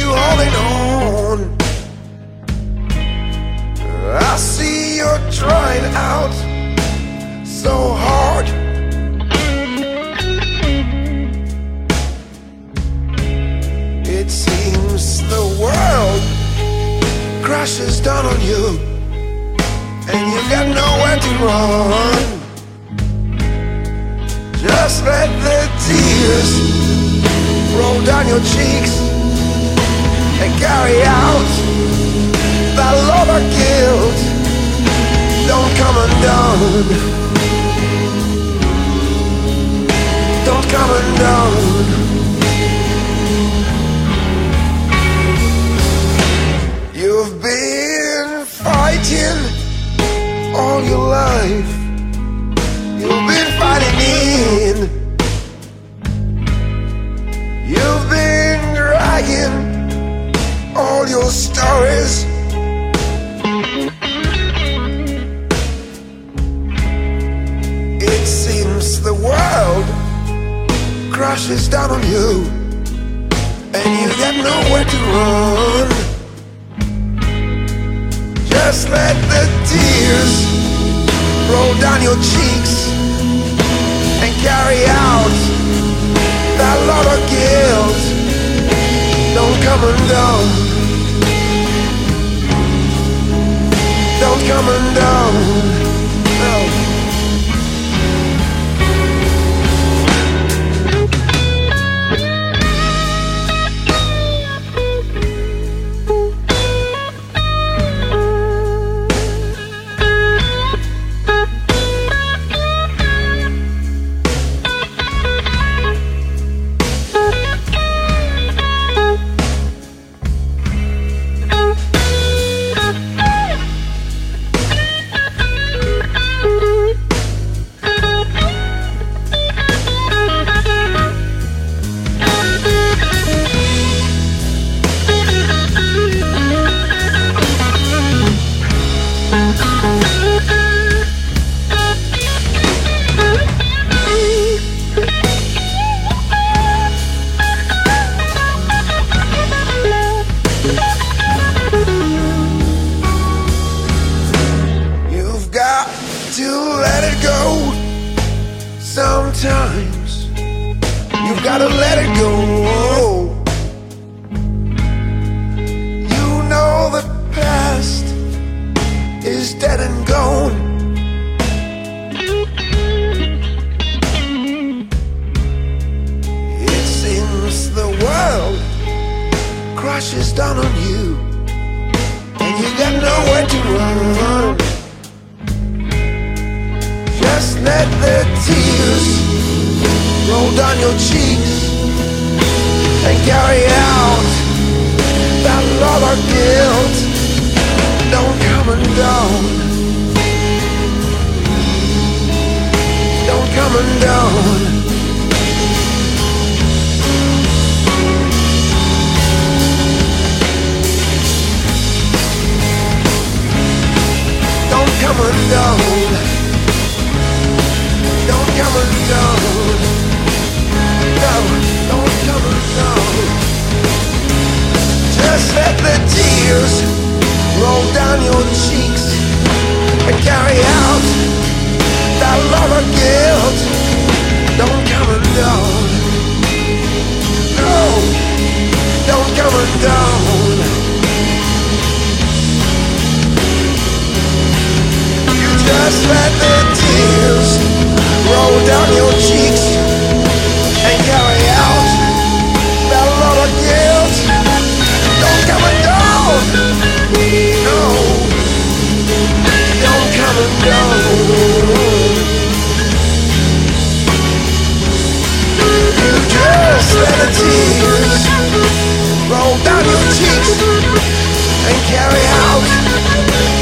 you holding on. I see you're trying out so hard. It seems the world crashes down on you, and you've got nowhere to run. Just let the tears roll down your cheeks and carry out that love of guilt. Don't come undone. Don't come undone. You've been fighting all your life. You've been fighting in. You've been dragging all your stories. It seems the world crashes down on you, and you got nowhere to run. Just let the tears roll down your cheeks and carry out that lot of guilt. Don't come undone. Don't come undone. No. Sometimes you've gotta let it go. You know the past is dead and gone. It seems the world crashes down on you, and you got nowhere to run. Just let the tears roll down your cheeks and carry out that lot of guilt. Don't come undone. Don't come undone. Don't come undone. Don't come undone. No, don't come undone. Just let the tears roll down your cheeks and carry out that love of guilt. Don't come undone. No, don't come undone. You just let the tears roll down your cheeks and carry out that lot of guilt. Don't come undone. No, don't come undone. You just let the tears roll down your cheeks and carry out